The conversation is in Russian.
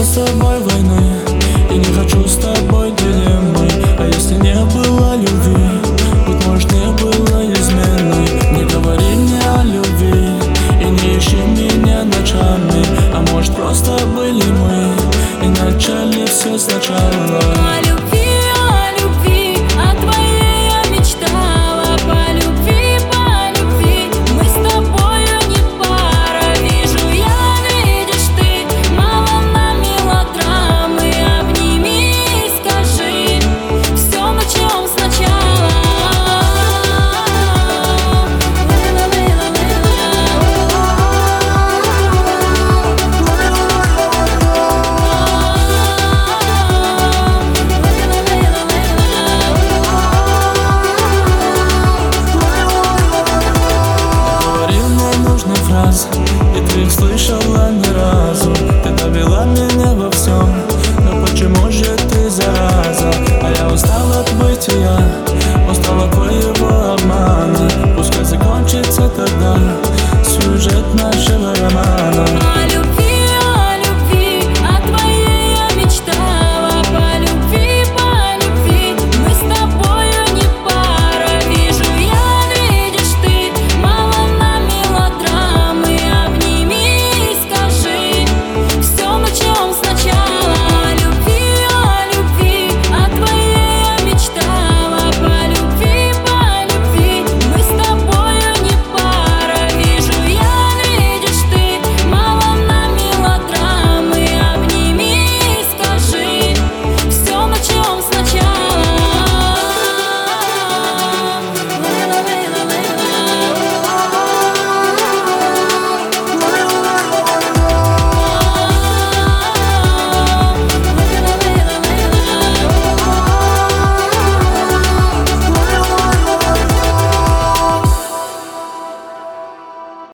с тобой войны и не хочу с тобой дилеммы. А если не было любви, быть может не было измены. Не говори мне о любви и не ищи меня ночами. А может просто были мы и начали все сначала. О любви, о твоей я мечтала. По любви, мы с тобою не пара. Вижу я, видишь ты, мало нам мелодрамы. Обними и скажи, все начнем сначала. И ты их слышала ни разу. Ты довела меня во всем, но почему же ты